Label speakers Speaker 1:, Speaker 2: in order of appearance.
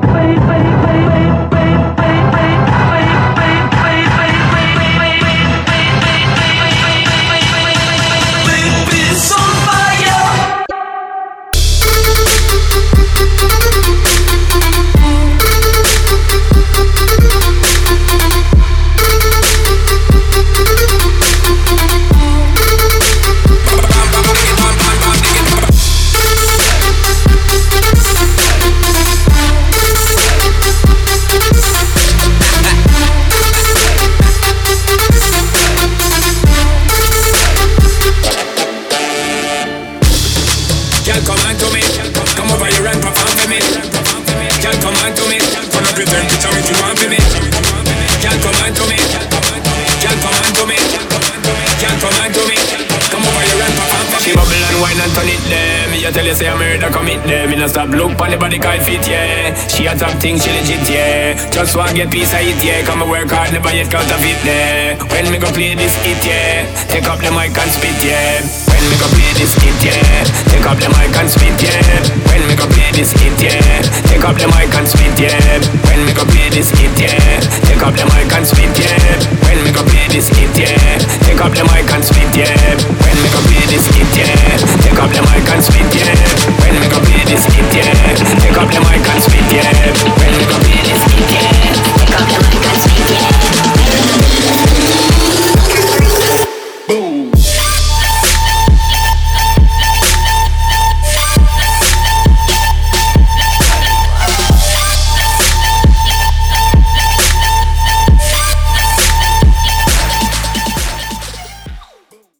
Speaker 1: Tell you say I'm murder commit them. Me no stop look pon the body call fit, yeah. She a top thing, she legit, yeah. Just want get piece of it, yeah. Come and work hard, never yet counterfeit, there. When me go play this hit, yeah. Take up the mic and spit, yeah. When me go play this hit, yeah. Take up the mic and spit, yeah. When me go play this hit, yeah. Take up the mic and spit, yeah. When me go play this hit, yeah. Take up the mic and spit, yeah. When me go play this hit, yeah. Take up the mic and spit, yeah.